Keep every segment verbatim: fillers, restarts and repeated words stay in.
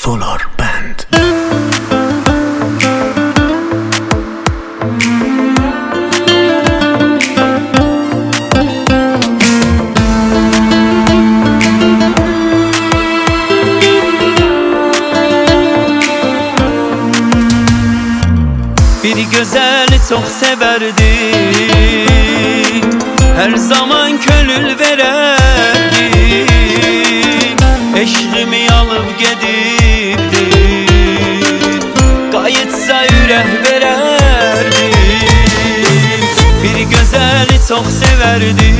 Solar Band. Bir gözeli çok severdi, her zaman gönül vererdi. Eşrimi alıp gedibdi, kayıtsa yürek vererdi. Bir gözeli çok severdi,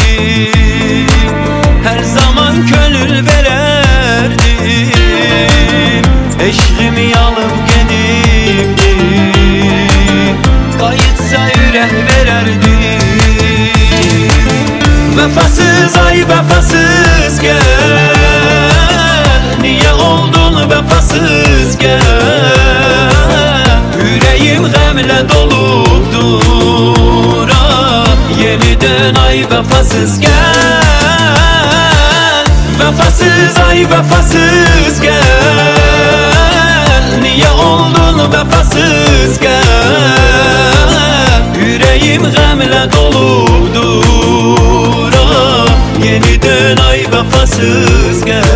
her zaman gönül vererdi. Eşrimi alıp gedibdi, kayıtsa yürek vererdi. Vefasız ay vefasız gel, niye oldun vefasız gel? Yüreğim gemle doludur, ah, yeniden ay vefasız gel. Vefasız ay vefasız gel, niye oldun vefasız gel? Yüreğim gemle doludur, ah, yeniden ay vefasız gel.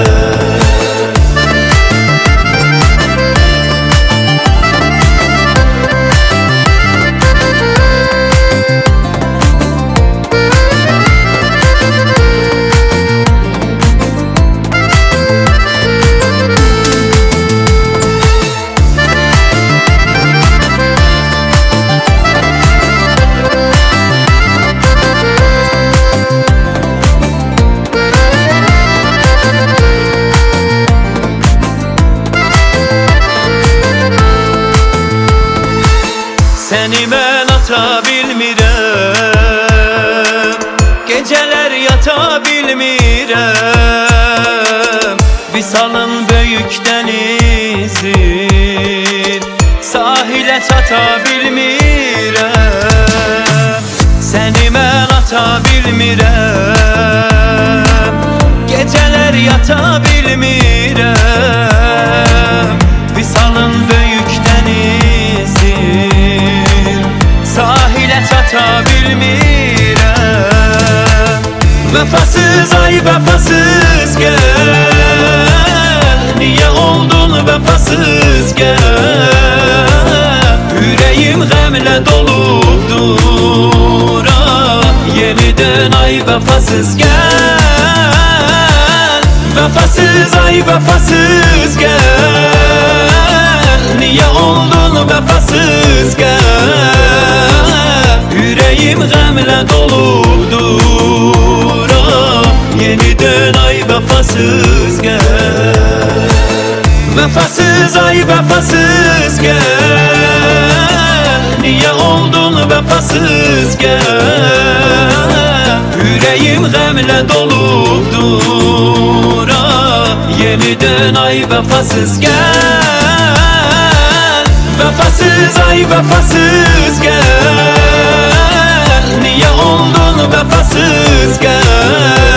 Seni ben ata bilmirəm, geceler yata bilmirəm. Visalın böyük denizin, sahile çata bilmirəm. Seni ben ata bilmirəm, geceler yata bilmirəm. Visalın böyük denizin, sahile çata bilmirəm. Vefasız ay vefasız gel, niye oldun vefasız gel? Yüreğim gemle doludur, ah, yeniden ay vefasız gel. Vefasız ay vefasız gel, niye oldun vefasız gel? Yüreğim gemle doludur, ah, yeniden ay vefasız gel. Vefasız ay vefasız gel, niye oldun vefasız gel? Yüreğim gemle doludur, ah, yeniden ay vefasız gel. Vefasız ay vefasız gel, niye oldun vefasız gel?